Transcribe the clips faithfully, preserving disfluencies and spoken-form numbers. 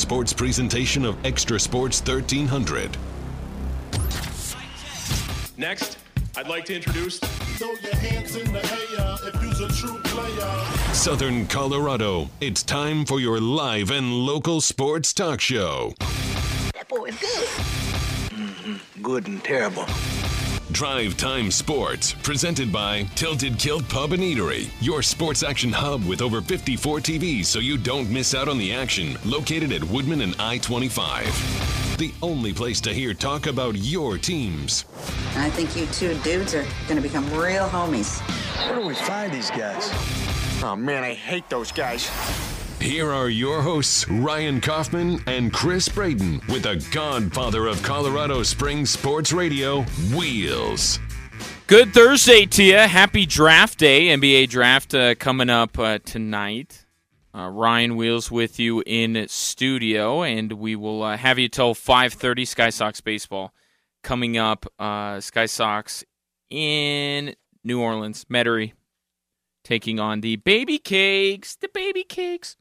sports presentation of Extra Sports thirteen hundred. Next, I'd like to introduce... Throw your hands in the air if you's a true player. Southern Colorado, it's time for your live and local sports talk show. That boy is good. Mm-hmm. Good and terrible. Drive Time Sports, presented by Tilted Kilt Pub and Eatery, your sports action hub with over fifty-four T Vs so you don't miss out on the action, located at Woodman and I twenty-five. The only place to hear talk about your teams. I think you two dudes are going to become real homies. Where do we find these guys? Oh, man, I hate those guys. Here are your hosts, Ryan Kaufman and Chris Braden, with the godfather of Colorado Springs sports radio, Wheels. Good Thursday to you. Happy draft day. N B A draft uh, coming up uh, tonight. Uh, Ryan Wheels with you in studio, and we will uh, have you till five thirty. Sky Sox baseball coming up. Uh, Sky Sox in New Orleans, Metairie, taking on the Baby Cakes. The Baby Cakes.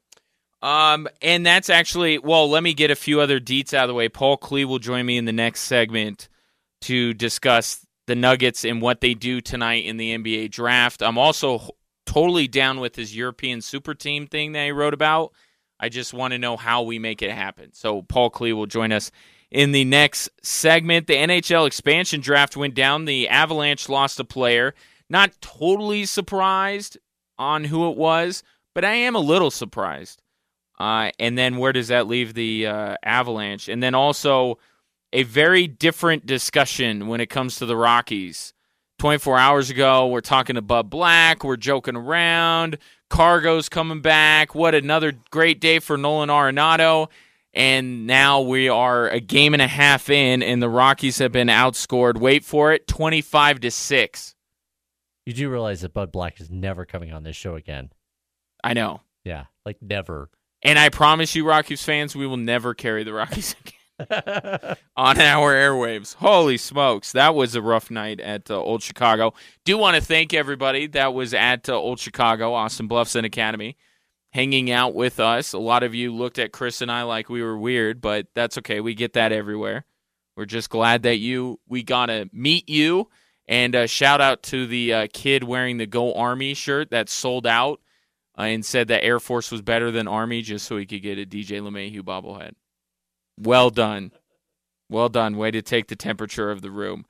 Um, and that's actually, well, let me get a few other deets out of the way. Paul Klee will join me in the next segment to discuss the Nuggets and what they do tonight in the N B A draft. I'm also totally down with his European super team thing that he wrote about. I just want to know how we make it happen. So Paul Klee will join us in the next segment. The N H L expansion draft went down. The Avalanche lost a player. Not totally surprised on who it was, but I am a little surprised. Uh, and then where does that leave the uh, Avalanche? And then also a very different discussion when it comes to the Rockies. twenty-four hours ago, we're talking to Bud Black. We're joking around. Cargo's coming back. What another great day for Nolan Arenado. And now we are a game and a half in, and the Rockies have been outscored. Wait for it, twenty-five to six. You do realize that Bud Black is never coming on this show again. I know. Yeah, like never. And I promise you, Rockies fans, we will never carry the Rockies again on our airwaves. Holy smokes. That was a rough night at uh, Old Chicago. Do want to thank everybody that was at uh, Old Chicago, Austin Bluffson Academy, hanging out with us. A lot of you looked at Chris and I like we were weird, but that's okay. We get that everywhere. We're just glad that you we got to meet you. And uh, shout out to the uh, kid wearing the Go Army shirt that sold out. Uh, and said that Air Force was better than Army just so he could get a D J LeMahieu bobblehead. Well done. Well done. Way to take the temperature of the room.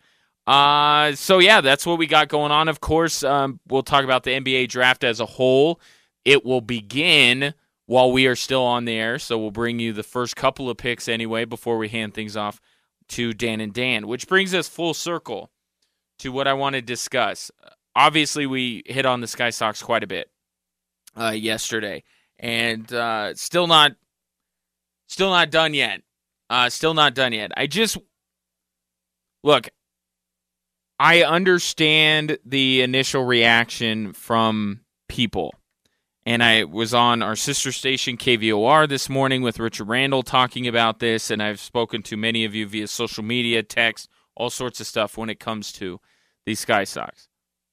Uh, so, yeah, that's what we got going on. Of course, um, we'll talk about the N B A draft as a whole. It will begin while we are still on the air, so we'll bring you the first couple of picks anyway before we hand things off to Dan and Dan, which brings us full circle to what I want to discuss. Obviously, we hit on the Sky Sox quite a bit. Uh, yesterday, and uh, still not, still not done yet. Uh, still not done yet. I just look. I understand the initial reaction from people, and I was on our sister station K V O R this morning with Richard Randall talking about this, and I've spoken to many of you via social media, text, all sorts of stuff when it comes to these Sky Sox.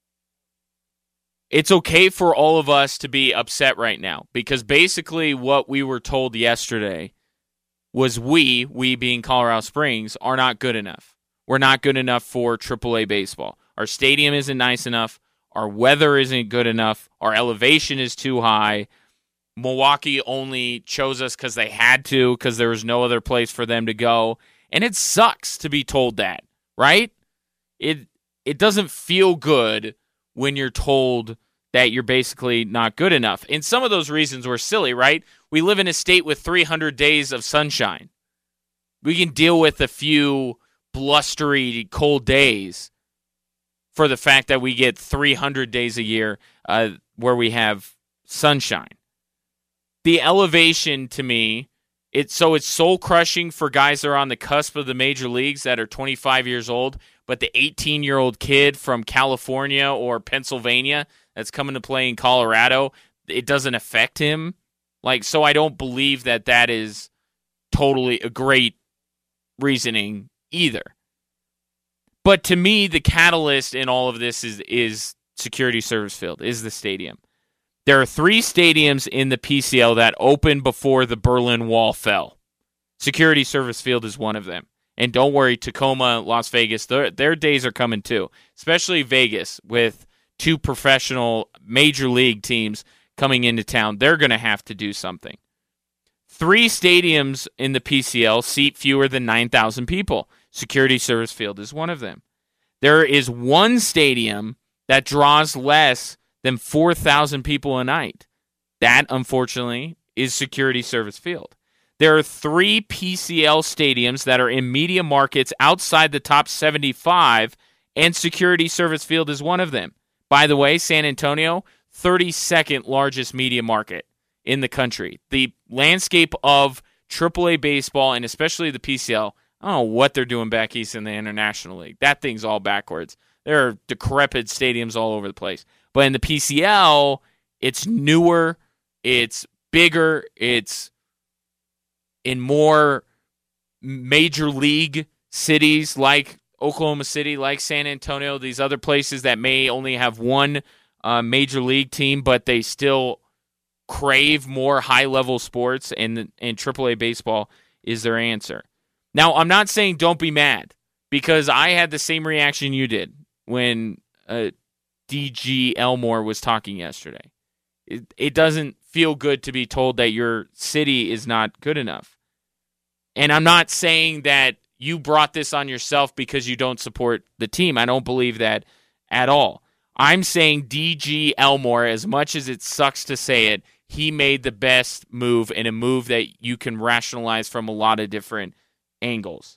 It's okay for all of us to be upset right now because basically what we were told yesterday was we, we being Colorado Springs, are not good enough. We're not good enough for triple A baseball. Our stadium isn't nice enough. Our weather isn't good enough. Our elevation is too high. Milwaukee only chose us because they had to, because there was no other place for them to go. And it sucks to be told that, right? It it doesn't feel good when you're told that you're basically not good enough. And some of those reasons were silly, right? We live in a state with three hundred days of sunshine. We can deal with a few blustery, cold days for the fact that we get three hundred days a year uh, where we have sunshine. The elevation, to me, it's so it's soul-crushing for guys that are on the cusp of the major leagues that are twenty-five years old, but the eighteen-year-old kid from California or Pennsylvania that's coming to play in Colorado, it doesn't affect him. Like, so I don't believe that that is totally a great reasoning either. But to me, the catalyst in all of this is is Security Service Field, is the stadium. There are three stadiums in the P C L that opened before the Berlin Wall fell. Security Service Field is one of them. And don't worry, Tacoma, Las Vegas, their, their days are coming too, especially Vegas with two professional major league teams coming into town. They're going to have to do something. Three stadiums in the P C L seat fewer than nine thousand people. Security Service Field is one of them. There is one stadium that draws less than four thousand people a night. That, unfortunately, is Security Service Field. There are three P C L stadiums that are in media markets outside the top seventy-five, and Security Service Field is one of them. By the way, San Antonio, thirty-second largest media market in the country. The landscape of triple A baseball, and especially the P C L, I don't know what they're doing back east in the International League. That thing's all backwards. There are decrepit stadiums all over the place. But in the P C L, it's newer, it's bigger, it's in more major league cities like Oklahoma City, like San Antonio, these other places that may only have one uh, major league team, but they still crave more high-level sports, and, and triple A baseball is their answer. Now, I'm not saying don't be mad, because I had the same reaction you did when uh, D G Elmore was talking yesterday. It, it doesn't feel good to be told that your city is not good enough. And I'm not saying that you brought this on yourself because you don't support the team. I don't believe that at all. I'm saying D G Elmore, as much as it sucks to say it, he made the best move, and a move that you can rationalize from a lot of different angles.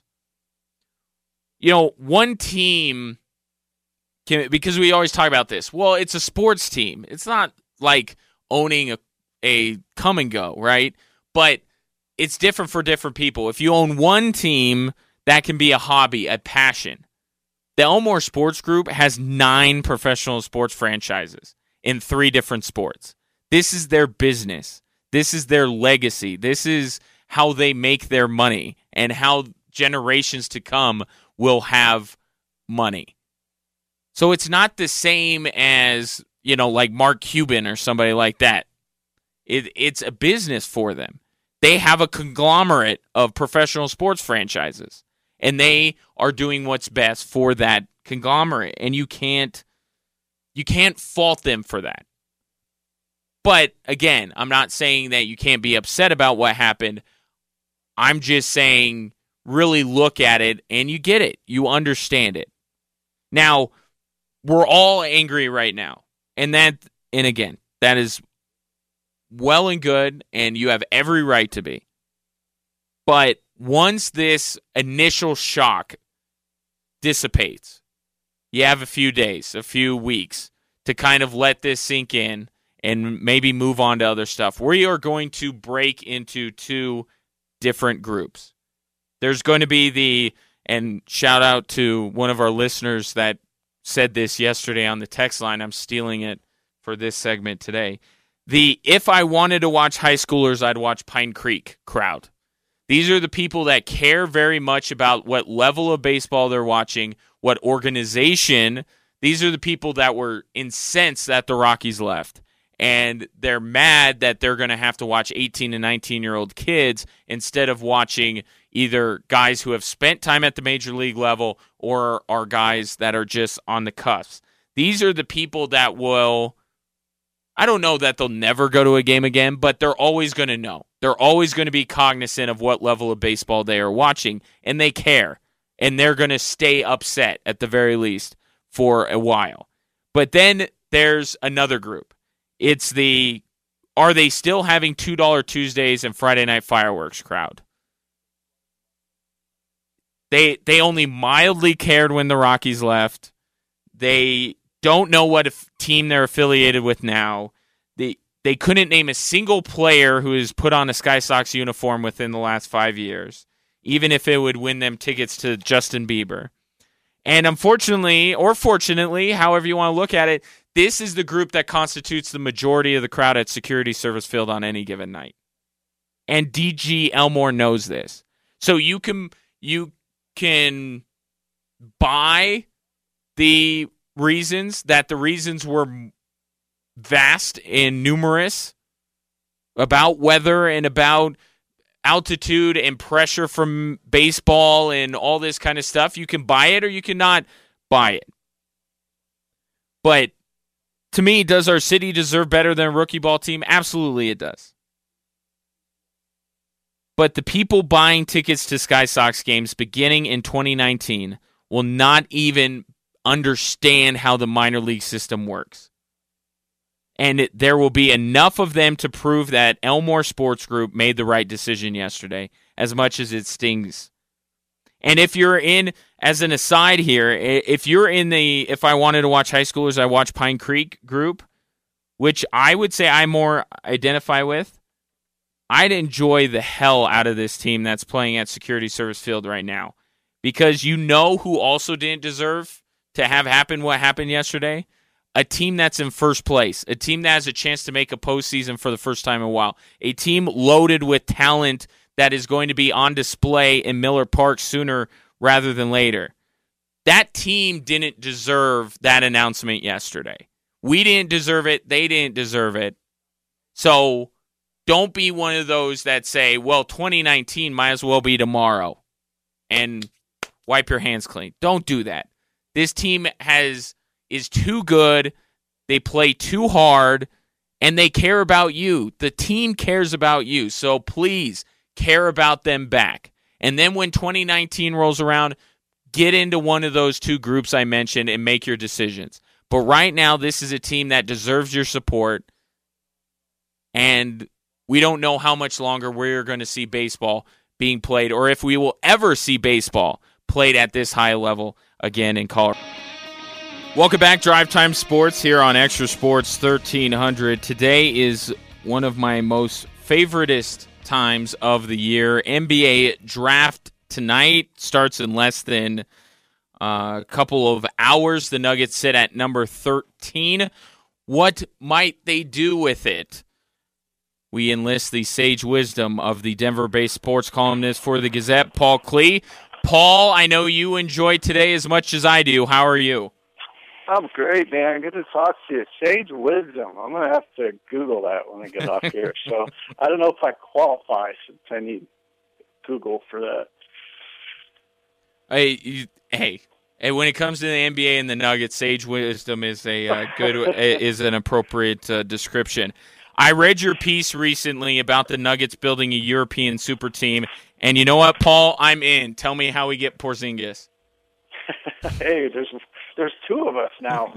You know, one team, can, because we always talk about this, well, it's a sports team. It's not like owning a, a come and go, right? But it's different for different people. If you own one team, that can be a hobby, a passion. The Elmore Sports Group has nine professional sports franchises in three different sports. This is their business. This is their legacy. This is how they make their money and how generations to come will have money. So it's not the same as, you know, like Mark Cuban or somebody like that. It, it's a business for them. They have a conglomerate of professional sports franchises, and they are doing what's best for that conglomerate, and you can't you can't fault them for that. But again, I'm not saying that you can't be upset about what happened. I'm just saying really look at it, and you get it. You understand it. Now, we're all angry right now, and that, and again, that is well and good, and you have every right to be. But once this initial shock dissipates, you have a few days, a few weeks to kind of let this sink in and maybe move on to other stuff. We are going to break into two different groups. There's going to be the, and shout out to one of our listeners that said this yesterday on the text line. I'm stealing it for this segment today. The if I wanted to watch high schoolers, I'd watch Pine Creek crowd. These are the people that care very much about what level of baseball they're watching, what organization. These are the people that were incensed that the Rockies left. And they're mad that they're going to have to watch eighteen and nineteen-year-old kids instead of watching either guys who have spent time at the major league level or are guys that are just on the cusp. These are the people that will, I don't know that they'll never go to a game again, but they're always going to know. They're always going to be cognizant of what level of baseball they are watching, and they care. And they're going to stay upset, at the very least, for a while. But then there's another group. It's the, are they still having two dollar Tuesdays and Friday night fireworks crowd? They they only mildly cared when the Rockies left. They don't know what team they're affiliated with now. They they couldn't name a single player who has put on a Sky Sox uniform within the last five years, even if it would win them tickets to Justin Bieber. And unfortunately, or fortunately, however you want to look at it, this is the group that constitutes the majority of the crowd at Security Service Field on any given night. And D G Elmore knows this. So you can you can buy the reasons, that the reasons were vast and numerous about weather and about altitude and pressure from baseball and all this kind of stuff. You can buy it or you cannot buy it. But to me, does our city deserve better than a rookie ball team? Absolutely it does. But the people buying tickets to Sky Sox games beginning in twenty nineteen will not even understand how the minor league system works. And it, there will be enough of them to prove that Elmore Sports Group made the right decision yesterday, as much as it stings. And if you're in, as an aside here, if you're in the, if I wanted to watch high schoolers, I watch Pine Creek group, which I would say I more identify with. I'd enjoy the hell out of this team that's playing at Security Service Field right now. Because you know who also didn't deserve to have happen what happened yesterday? A team that's in first place. A team that has a chance to make a postseason for the first time in a while. A team loaded with talent that is going to be on display in Miller Park sooner rather than later. That team didn't deserve that announcement yesterday. We didn't deserve it. They didn't deserve it. So don't be one of those that say, well, twenty nineteen might as well be tomorrow. And wipe your hands clean. Don't do that. This team has is too good. They play too hard. And they care about you. The team cares about you. So please care about them back. And then when twenty nineteen rolls around, get into one of those two groups I mentioned and make your decisions. But right now, this is a team that deserves your support. And we don't know how much longer we're going to see baseball being played or if we will ever see baseball played at this high level again in Colorado. Welcome back, Drive Time Sports here on Extra Sports thirteen hundred. Today is one of my most favoritist times of the year. N B A draft tonight starts in less than uh, a couple of hours. The Nuggets sit at number thirteen. What might they do with it? We enlist the sage wisdom of the Denver-based sports columnist for the Gazette, Paul Klee. Paul, I know you enjoyed today as much as I do. How are you? I'm great, man. Good to talk to you. Sage wisdom. I'm going to have to Google that when I get off here. So I don't know if I qualify since I need Google for that. Hey, you, hey, hey! When it comes to the N B A and the Nuggets, sage wisdom is a uh, good is an appropriate uh, description. I read your piece recently about the Nuggets building a European super team, and you know what, Paul? I'm in. Tell me how we get Porzingis. Hey, there's there's two of us now.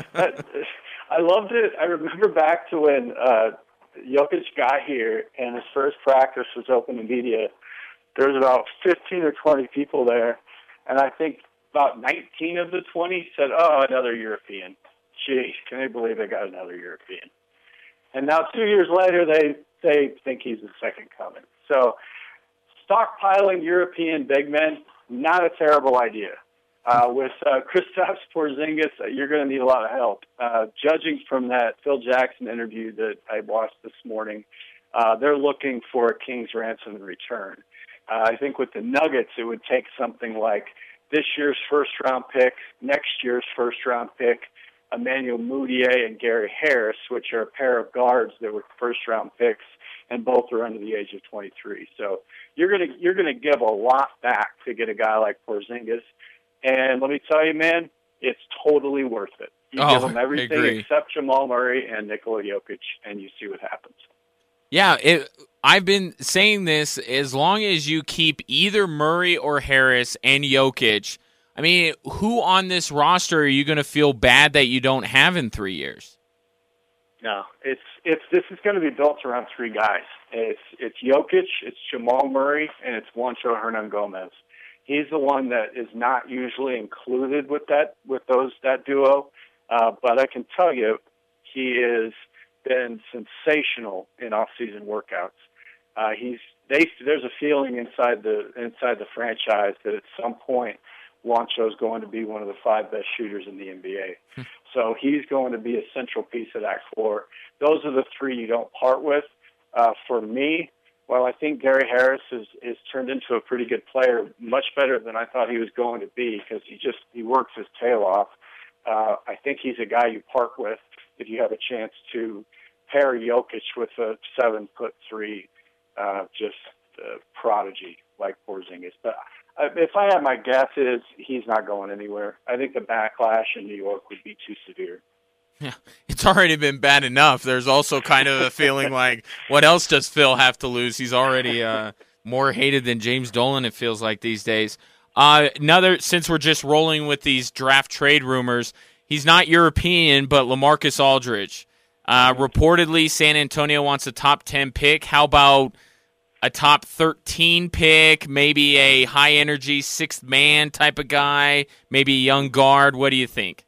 I loved it. I remember back to when uh, Jokic got here and his first practice was open to media. There was about fifteen or twenty people there, and I think about nineteen of the twenty said, "Oh, another European." Jeez, can they believe they got another European? And now two years later, they, they think he's the second coming. So stockpiling European big men, not a terrible idea. Uh, with uh, Kristaps Porzingis, uh, you're going to need a lot of help. Uh, judging from that Phil Jackson interview that I watched this morning, uh, they're looking for a king's ransom in return. Uh, I think with the Nuggets, it would take something like this year's first-round pick, next year's first-round pick, Emmanuel Mudiay and Gary Harris, which are a pair of guards that were first-round picks, and both are under the age of twenty-three. So you're going to you're going to give a lot back to get a guy like Porzingis. And let me tell you, man, it's totally worth it. You oh, give him everything except Jamal Murray and Nikola Jokic, and you see what happens. Yeah, it, I've been saying this, as long as you keep either Murray or Harris and Jokic, I mean, who on this roster are you going to feel bad that you don't have in three years? No, it's it's this is going to be built around three guys. It's it's Jokic, it's Jamal Murray, and it's Juancho Hernan-Gomez. He's the one that is not usually included with that with those that duo, uh, but I can tell you, he has been sensational in off-season workouts. Uh, he's they there's a feeling inside the inside the franchise that at some point Juancho is going to be one of the five best shooters in the N B A. So he's going to be a central piece of that core. Those are the three you don't part with. Uh, for me, well, I think Gary Harris is, is turned into a pretty good player, much better than I thought he was going to be because he just he works his tail off. Uh, I think he's a guy you part with if you have a chance to pair Jokic with a seven foot three, uh, just uh, prodigy like Porzingis. But uh, if I had my guesses, he's not going anywhere. I think the backlash in New York would be too severe. Yeah, it's already been bad enough. There's also kind of a feeling like, what else does Phil have to lose? He's already uh, more hated than James Dolan, it feels like these days. Uh, another, since we're just rolling with these draft trade rumors, he's not European, but LaMarcus Aldridge. Uh, reportedly, San Antonio wants a top ten pick. How about a top thirteen pick, maybe a high-energy sixth man type of guy, maybe a young guard? What do you think?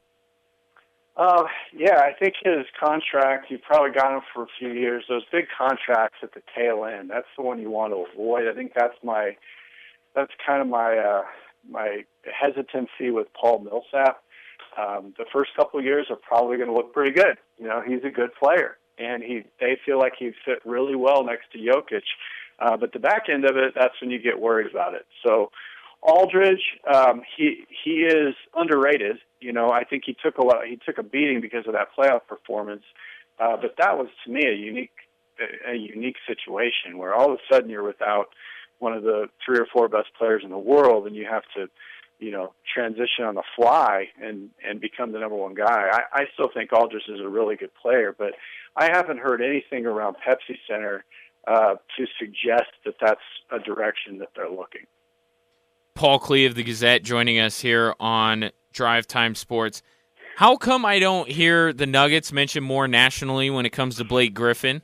Uh, yeah, I think his contract, you probably got him for a few years. Those big contracts at the tail end, that's the one you want to avoid. I think that's my, that's kind of my, uh, my hesitancy with Paul Millsap. Um, the first couple of years are probably going to look pretty good. You know, he's a good player, and he, they feel like he'd fit really well next to Jokic. Uh, but the back end of it, that's when you get worried about it. So Aldridge, um, he, he is underrated. You know, I think he took a lot. He took a beating because of that playoff performance, uh, but that was to me a unique, a, a unique situation where all of a sudden you're without one of the three or four best players in the world, and you have to, you know, transition on the fly and and become the number one guy. I, I still think Aldridge is a really good player, but I haven't heard anything around Pepsi Center uh, to suggest that that's a direction that they're looking. Paul Klee of the Gazette joining us here on Drive Time Sports. How come I don't hear the Nuggets mentioned more nationally when it comes to Blake Griffin?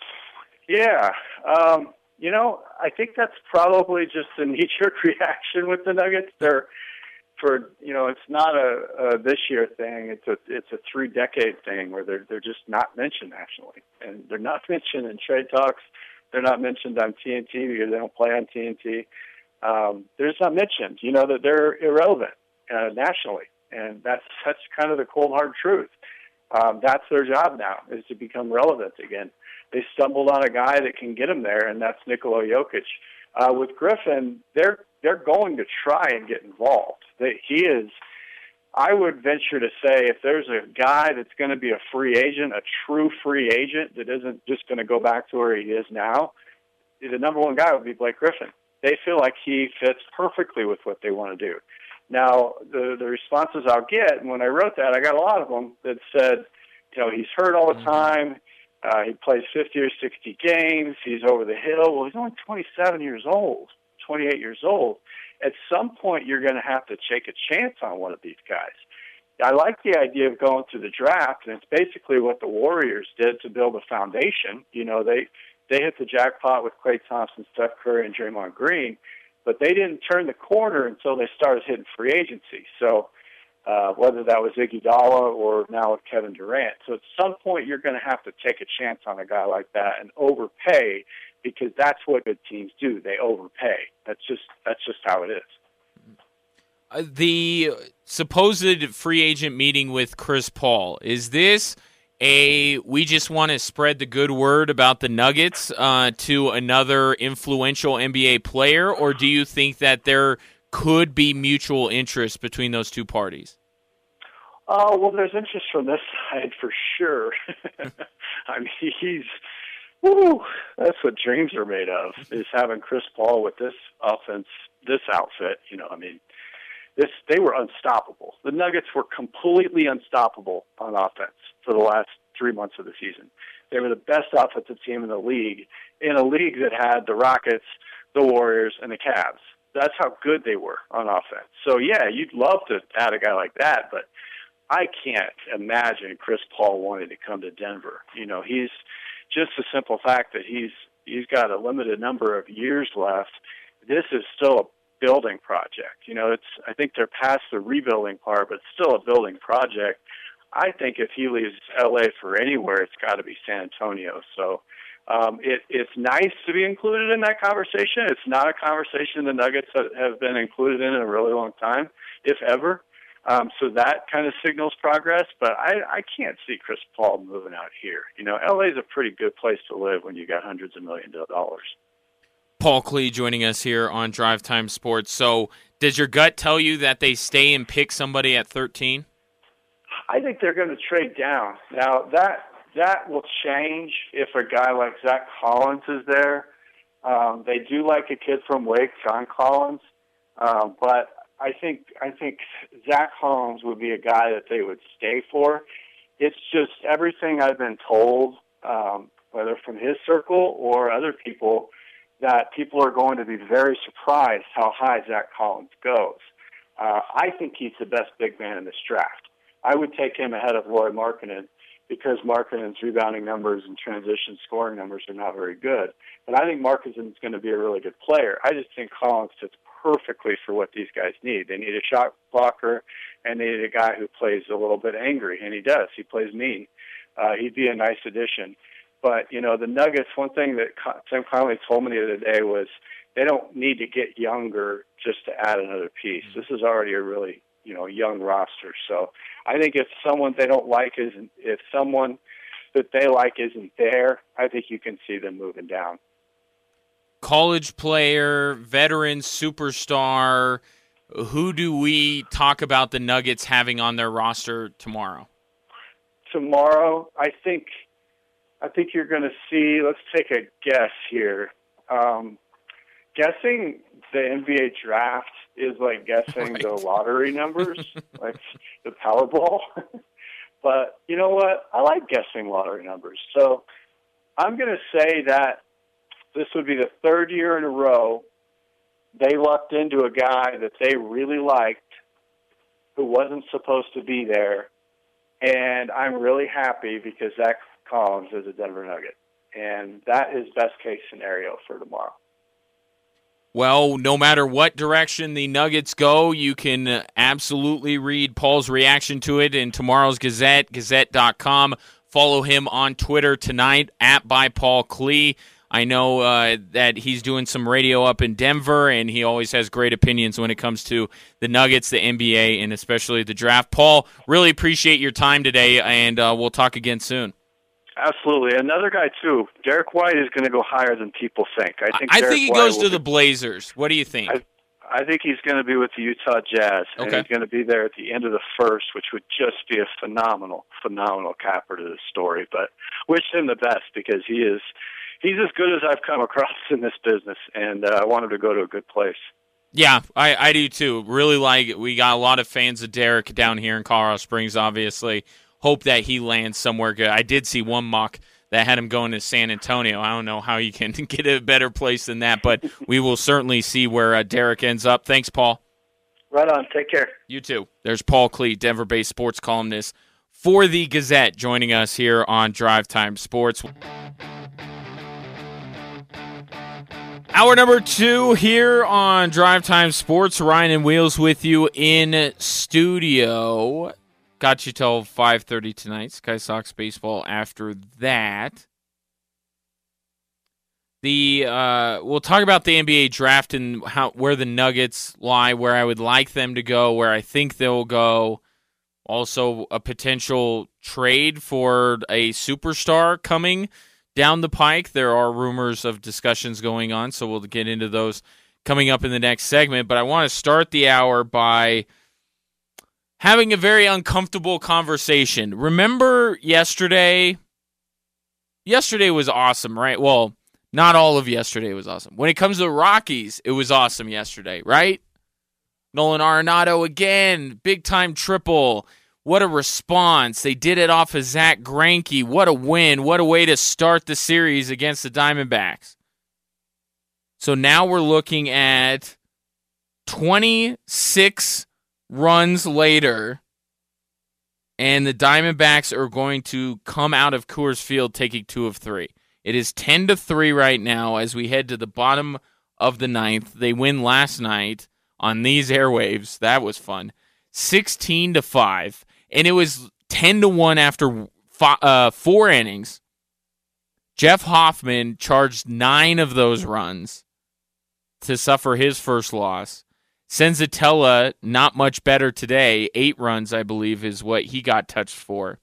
Yeah, um, you know, I think that's probably just a knee-jerk reaction with the Nuggets. They're, for you know, it's not a, a this year thing. It's a it's a three-decade thing where they're they're just not mentioned nationally, and they're not mentioned in trade talks. They're not mentioned on T N T because they don't play on T N T. Um, they're just not mentioned. You know that they're irrelevant uh, nationally, and that's that's kind of the cold hard truth. Um, that's their job now, is to become relevant again. They stumbled on a guy that can get them there, and that's Nikola Jokic. Uh, with Griffin, they're they're going to try and get involved. They, he is. I would venture to say if there's a guy that's going to be a free agent, a true free agent that isn't just going to go back to where he is now, the number one guy would be Blake Griffin. They feel like he fits perfectly with what they want to do. Now, the the responses I'll get, and when I wrote that, I got a lot of them that said, you know, he's hurt all the time. Uh, he plays fifty or sixty games. He's over the hill. Well, he's only twenty-seven years old, twenty-eight years old. At some point, you're going to have to take a chance on one of these guys. I like the idea of going through the draft, and it's basically what the Warriors did to build a foundation. You know, they they hit the jackpot with Klay Thompson, Steph Curry, and Draymond Green, but they didn't turn the corner until they started hitting free agency. So uh, whether that was Iguodala or now with Kevin Durant. So at some point, you're going to have to take a chance on a guy like that and overpay, because that's what good teams do. They overpay. That's just that's just how it is. Uh, the supposed free agent meeting with Chris Paul, is this a we just want to spread the good word about the Nuggets uh, to another influential N B A player, or do you think that there could be mutual interest between those two parties? Oh, well, there's interest from this side for sure. I mean, he's, woo, that's what dreams are made of, is having Chris Paul with this offense, this outfit. You know, I mean, this they were unstoppable. The Nuggets were completely unstoppable on offense for the last three months of the season. They were the best offensive team in the league, in a league that had the Rockets, the Warriors, and the Cavs. That's how good they were on offense. So, yeah, you'd love to add a guy like that, but I can't imagine Chris Paul wanting to come to Denver. You know, he's just the simple fact that he's he's got a limited number of years left. This is still a building project. You know, it's I think they're past the rebuilding part, but it's still a building project. I think if he leaves L A for anywhere, it's got to be San Antonio. So um, it, it's nice to be included in that conversation. It's not a conversation the Nuggets have been included in in a really long time, if ever. Um, so that kind of signals progress, but I, I can't see Chris Paul moving out here. You know, L A is a pretty good place to live when you got hundreds of millions of dollars. Paul Klee joining us here on Drive Time Sports. So does your gut tell you that they stay and pick somebody at thirteen? I think they're going to trade down. Now, that that will change if a guy like Zach Collins is there. Um, they do like a kid from Wake, John Collins, um, but I think I think Zach Collins would be a guy that they would stay for. It's just everything I've been told, um, whether from his circle or other people, that people are going to be very surprised how high Zach Collins goes. Uh, I think he's the best big man in this draft. I would take him ahead of Lauri Markkanen because Markkanen's rebounding numbers and transition scoring numbers are not very good. But I think Markkanen's going to be a really good player. I just think Collins fits perfectly for what these guys need. They need a shot blocker, and they need a guy who plays a little bit angry, and he does. He plays mean. Uh, he'd be a nice addition. But, you know, the Nuggets, one thing that Tim Connelly told me the other day was they don't need to get younger just to add another piece. This is already a really, you know, young roster. So I think if someone they don't like isn't, if someone that they like isn't there, I think you can see them moving down. College player, veteran, superstar, who do we talk about the Nuggets having on their roster tomorrow? Tomorrow, I think I think you're going to see, let's take a guess here. Um, guessing the N B A draft is like guessing right. the lottery numbers, like the Powerball. But you know what? I like guessing lottery numbers. So I'm going to say that this would be the third year in a row they lucked into a guy that they really liked who wasn't supposed to be there. And I'm really happy because Zach Collins is a Denver Nugget. And that is best case scenario for tomorrow. Well, no matter what direction the Nuggets go, you can absolutely read Paul's reaction to it in tomorrow's Gazette, gazette dot com. Follow him on Twitter tonight, at by Paul Klee. I know uh, that he's doing some radio up in Denver, and he always has great opinions when it comes to the Nuggets, the N B A, and especially the draft. Paul, really appreciate your time today, and uh, we'll talk again soon. Absolutely. Another guy, too, Derek White is going to go higher than people think. I think, I Derek think he White goes to be, the Blazers. What do you think? I, I think he's going to be with the Utah Jazz, and okay. he's going to be there at the end of the first, which would just be a phenomenal, phenomenal capper to the story. But wish him the best because he is he's as good as I've come across in this business, and uh, I want him to go to a good place. Yeah, I, I do too. Really like it. We got a lot of fans of Derek down here in Colorado Springs, obviously. Hope that he lands somewhere good. I did see one mock that had him going to San Antonio. I don't know how you can get a better place than that, but we will certainly see where uh, Derek ends up. Thanks, Paul. Right on. Take care. You too. There's Paul Klee, Denver-based sports columnist for the Gazette, joining us here on Drive Time Sports. Hour number two here on Drive Time Sports. Ryan and Wheels with you in studio. Got you till five thirty tonight. Sky Sox baseball after that. The uh, we'll talk about the N B A draft and how where the Nuggets lie, where I would like them to go, where I think they'll go. Also, a potential trade for a superstar coming down the pike. There are rumors of discussions going on, so we'll get into those coming up in the next segment. But I want to start the hour by having a very uncomfortable conversation. Remember yesterday? Yesterday was awesome, right? Well, not all of yesterday was awesome. When it comes to the Rockies, it was awesome yesterday, right? Nolan Arenado again, big-time triple. What a response. They did it off of Zach Greinke. What a win. What a way to start the series against the Diamondbacks. So now we're looking at twenty-six runs later, and the Diamondbacks are going to come out of Coors Field taking two of three. It is ten to three right now as we head to the bottom of the ninth. They win last night on these airwaves. That was fun. sixteen to five, and it was ten to one after five, uh, four innings. Jeff Hoffman charged nine of those runs to suffer his first loss. Senzatella, not much better today. Eight runs, I believe, is what he got touched for.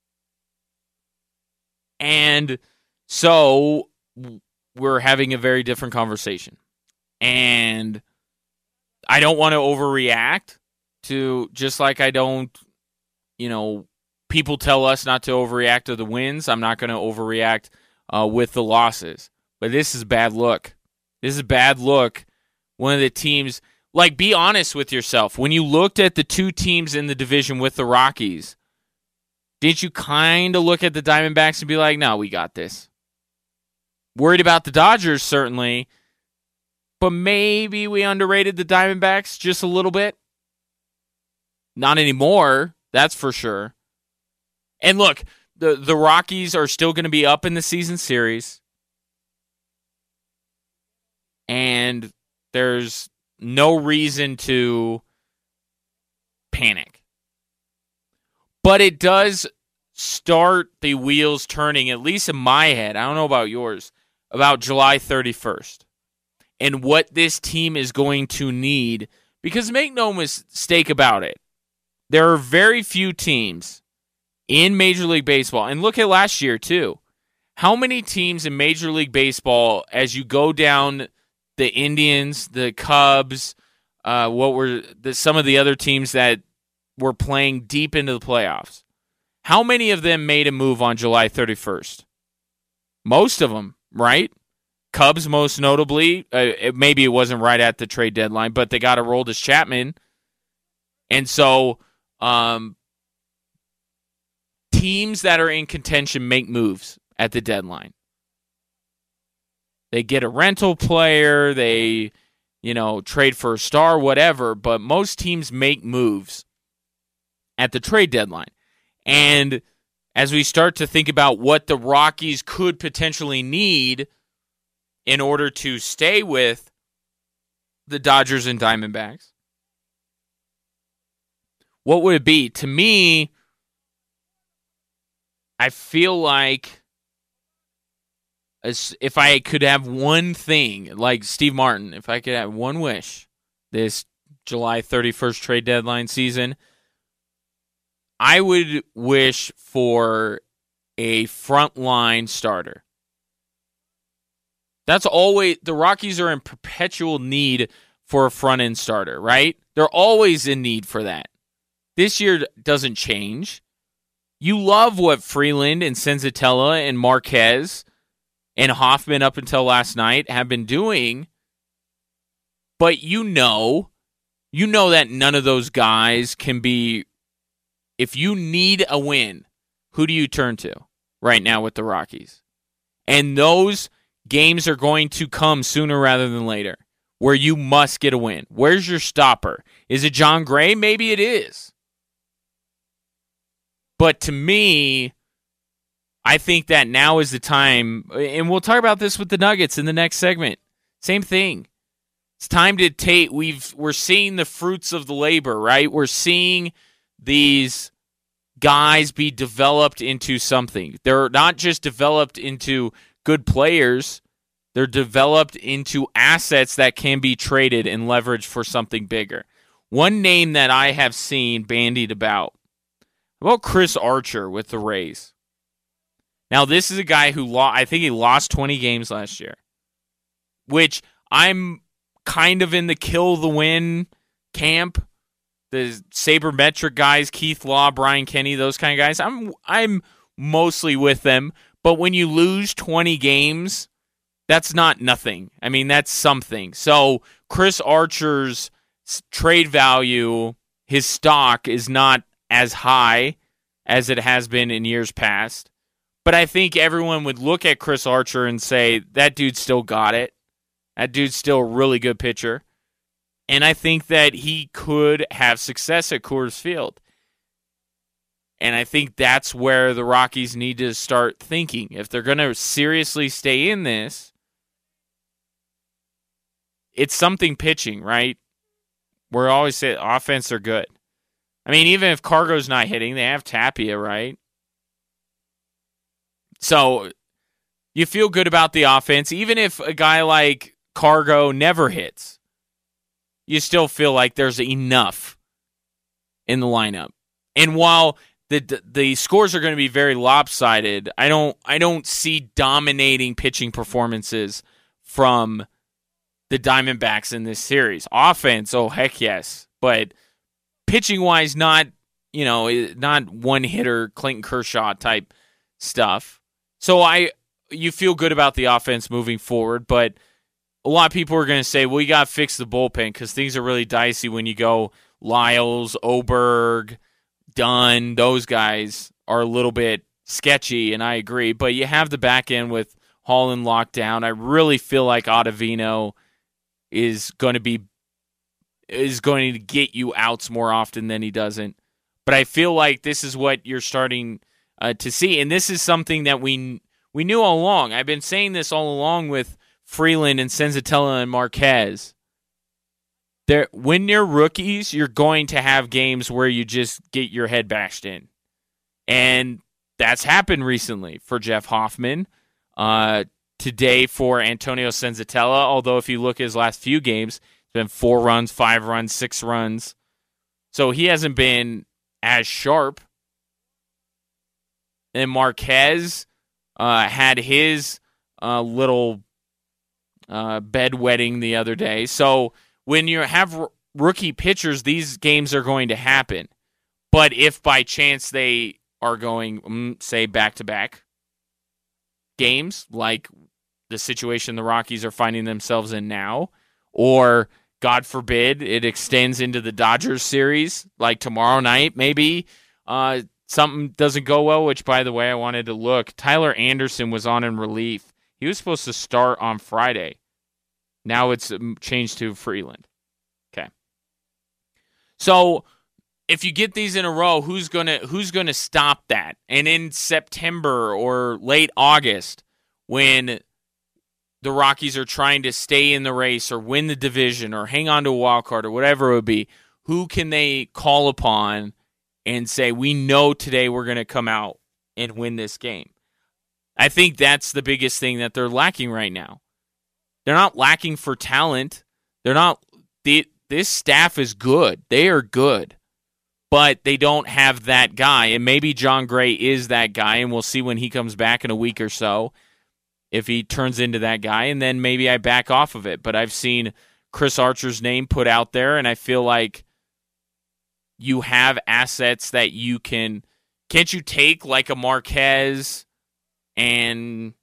And so we're having a very different conversation. And I don't want to overreact to, just like I don't, you know, people tell us not to overreact to the wins. I'm not going to overreact uh, with the losses. But this is a bad look. This is a bad look. One of the teams, like, be honest with yourself. When you looked at the two teams in the division with the Rockies, didn't you kind of look at the Diamondbacks and be like, no, we got this? Worried about the Dodgers, certainly, but maybe we underrated the Diamondbacks just a little bit. Not anymore, that's for sure. And look, the, the Rockies are still going to be up in the season series. And there's no reason to panic. But it does start the wheels turning, at least in my head, I don't know about yours, about July thirty-first. And what this team is going to need. Because make no mistake about it, there are very few teams in Major League Baseball, and look at last year too. How many teams in Major League Baseball, as you go down the Indians, the Cubs, uh, what were the, some of the other teams that were playing deep into the playoffs, how many of them made a move on July thirty-first? Most of them, right? Cubs, most notably. Uh, it, maybe it wasn't right at the trade deadline, but they got Aroldis Chapman. And so um, teams that are in contention make moves at the deadline. They get a rental player, they, you know, trade for a star, whatever, but most teams make moves at the trade deadline. And as we start to think about what the Rockies could potentially need in order to stay with the Dodgers and Diamondbacks, what would it be? To me, I feel like as if I could have one thing, like Steve Martin, if I could have one wish this July thirty-first trade deadline season, I would wish for a frontline starter. That's always, the Rockies are in perpetual need for a front-end starter, right? They're always in need for that. This year doesn't change. You love what Freeland and Senzatella and Marquez and Hoffman up until last night have been doing, but you know, you know that none of those guys can be, if you need a win, who do you turn to right now with the Rockies? And those games are going to come sooner rather than later, where you must get a win. Where's your stopper? Is it John Gray? Maybe it is. But to me, I think that now is the time, and we'll talk about this with the Nuggets in the next segment. Same thing. It's time to take, we've, we're seeing the fruits of the labor, right? We're seeing these guys be developed into something. They're not just developed into good players, they're developed into assets that can be traded and leveraged for something bigger. One name that I have seen bandied about, about Chris Archer with the Rays. Now, this is a guy who lost, I think he lost twenty games last year, which I'm kind of in the kill the win camp. The sabermetric guys, Keith Law, Brian Kenny, those kind of guys, I'm I'm mostly with them. But when you lose twenty games, that's not nothing. I mean, that's something. So Chris Archer's trade value, his stock is not as high as it has been in years past. But I think everyone would look at Chris Archer and say, that dude still got it. That dude's still a really good pitcher. And I think that he could have success at Coors Field. And I think that's where the Rockies need to start thinking. If they're going to seriously stay in this, it's something pitching, right? We're always saying offense are good. I mean, even if Cargo's not hitting, they have Tapia, right? So you feel good about the offense. Even if a guy like Cargo never hits, you still feel like there's enough in the lineup. And while the the scores are going to be very lopsided, I don't I don't see dominating pitching performances from the Diamondbacks in this series. Offense, oh heck yes, but pitching wise, not you know not one hitter Clayton Kershaw type stuff. So I you feel good about the offense moving forward, but a lot of people are going to say, well, you got to fix the bullpen because things are really dicey when you go Lyles, Oberg, Dunn. Those guys are a little bit sketchy, and I agree. But you have the back end with Holland locked down. I really feel like Ottavino is going to be is going to get you outs more often than he doesn't. But I feel like this is what you're starting uh, to see, and this is something that we we knew all along. I've been saying this all along with Freeland and Senzatella and Marquez. There, when you're rookies, you're going to have games where you just get your head bashed in. And that's happened recently for Jeff Hoffman. Uh, today for Antonio Senzatella, although if you look at his last few games, it's been four runs, five runs, six runs. So he hasn't been as sharp. And Marquez uh, had his uh, little uh, bedwetting the other day. So when you have r- rookie pitchers, these games are going to happen. But if by chance they are going, mm, say, back-to-back games, like the situation the Rockies are finding themselves in now, or, God forbid, it extends into the Dodgers series, like tomorrow night, maybe uh, something doesn't go well, which, by the way, I wanted to look. Tyler Anderson was on in relief. He was supposed to start on Friday. Now it's changed to Freeland. Okay. So if you get these in a row, who's gonna who's gonna stop that? And in September or late August, when the Rockies are trying to stay in the race or win the division or hang on to a wild card or whatever it would be, who can they call upon and say, we know today we're going to come out and win this game? I think that's the biggest thing that they're lacking right now. They're not lacking for talent. They're not. They, this staff is good. They are good. But they don't have that guy. And maybe John Gray is that guy, and we'll see when he comes back in a week or so if he turns into that guy, and then maybe I back off of it. But I've seen Chris Archer's name put out there, and I feel like you have assets that you can... Can't you take like a Marquez and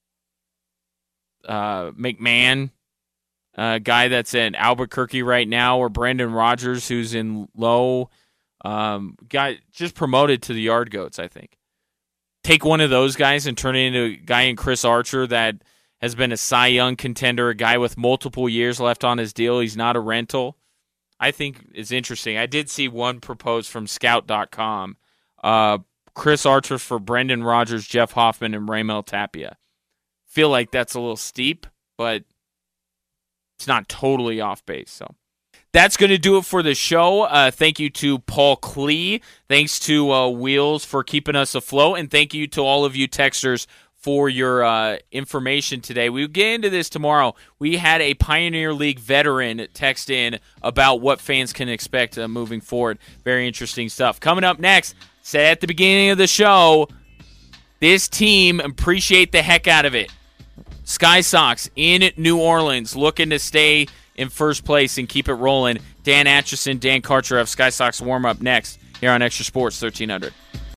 uh, McMahon, a guy that's in Albuquerque right now, or Brandon Rogers, who's in Low, um, guy just promoted to the Yard Goats, I think. Take one of those guys and turn it into a guy in Chris Archer that has been a Cy Young contender, a guy with multiple years left on his deal. He's not a rental. I think it's interesting. I did see one proposed from Scout dot com. Uh, Chris Archer for Brendan Rodgers, Jeff Hoffman, and Raimel Tapia. Feel like that's a little steep, but it's not totally off base. So that's going to do it for the show. Uh, thank you to Paul Klee. Thanks to uh, Wheels for keeping us afloat, and thank you to all of you texters for your uh, information today. We'll get into this tomorrow. We had a Pioneer League veteran text in about what fans can expect uh, moving forward. Very interesting stuff. Coming up next, said at the beginning of the show, this team, appreciate the heck out of it. Sky Sox in New Orleans looking to stay in first place and keep it rolling. Dan Atchison, Dan Karcher of Sky Sox warm-up next here on Extra Sports thirteen hundred.